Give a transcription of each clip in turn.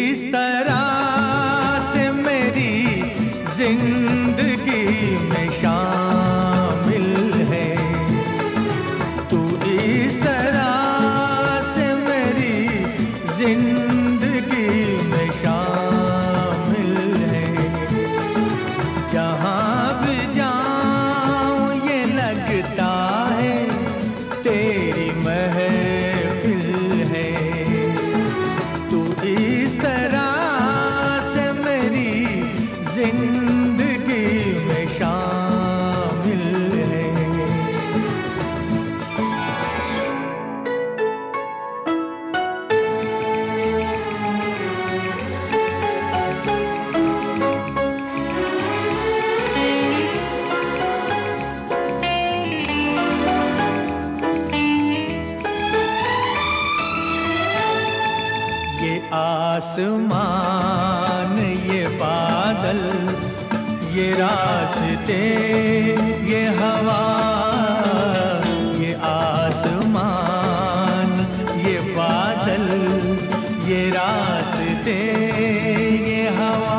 इस तरह से मेरी जिंदगी में शामिल है, तू इस तरह से मेरी जिंदगी में शामिल है। जहाँ भी जाऊँ ये लगता है तेरी महफिल है, तू इस तरह से मेरी जिंदगी में शामिल है। ये आसमान, ये बादल, ये रास्ते, ये हवा, ये आसमान, ये बादल, ये रास्ते, ये हवा,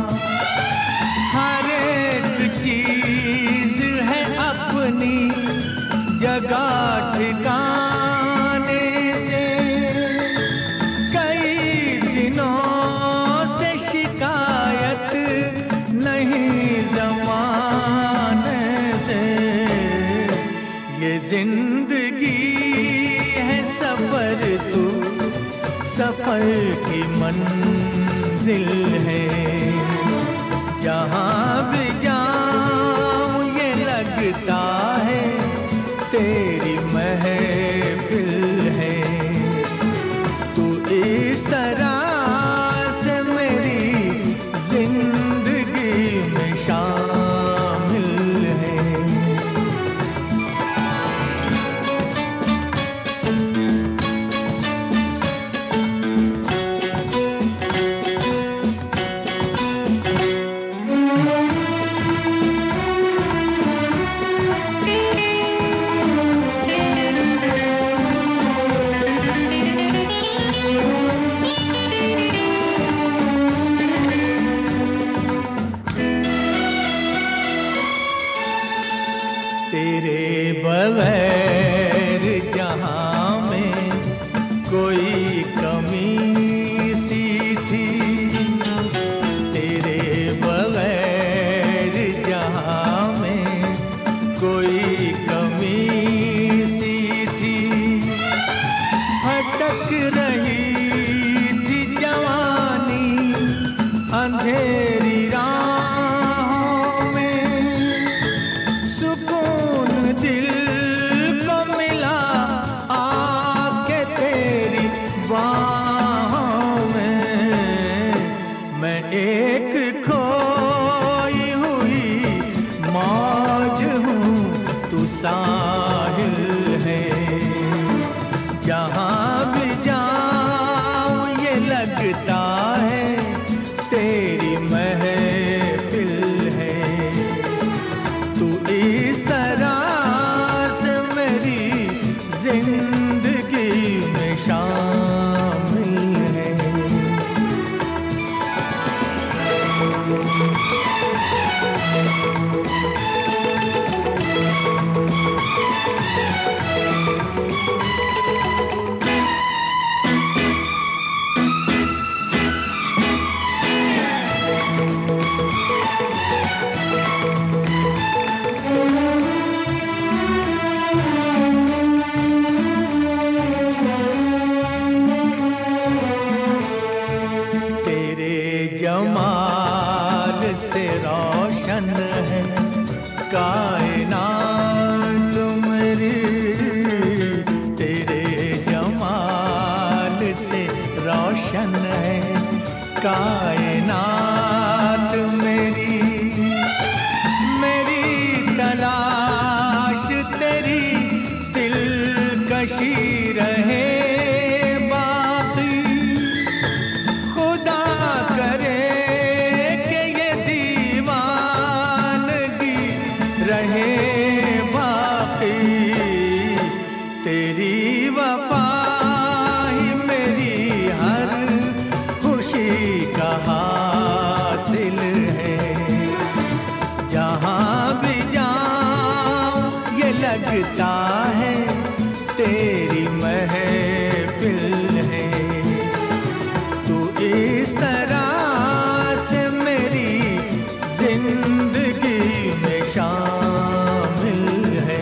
हर एक चीज है अपनी जगह ठिकाने से। कई दिनों से शिकायत नहीं ज़माने से। ये जिंदगी है सफर, तू सफर की मंजिल है। जहाँ भी जाऊँ ये लगता है तेरी महफिल है, तू इस तरह से मेरी जिंदगी में शामिल है। तेरे बगैर जहाँ में कोई कमी सी थी, तेरे बगैर जहाँ में कोई कमी सी थी। भटक रही थी जवानी अंधेरी राहों में, सुकून दिल को मिला आके तेरी बाहों में। मैं एक खोई हुई मौज हूँ, तू साहिल है। जहाँ भी जाऊँ ये लगता है तेरी महफिल है, तू इस तरह से मेरी जिंदगी में शामिल है। जमाल से रोशन है कायनात मेरी, तेरे जमाल से रोशन है कायनात मेरी। मेरी तलाश तेरी दिलकशी रहे रहे बाकी। तेरी वफा ही मेरी हर खुशी खुशी का हासिल है। जहाँ भी जाऊं ये लगता है तेरी महफिल है। तू इस तरह से मेरी जिंदगी में शामिल है।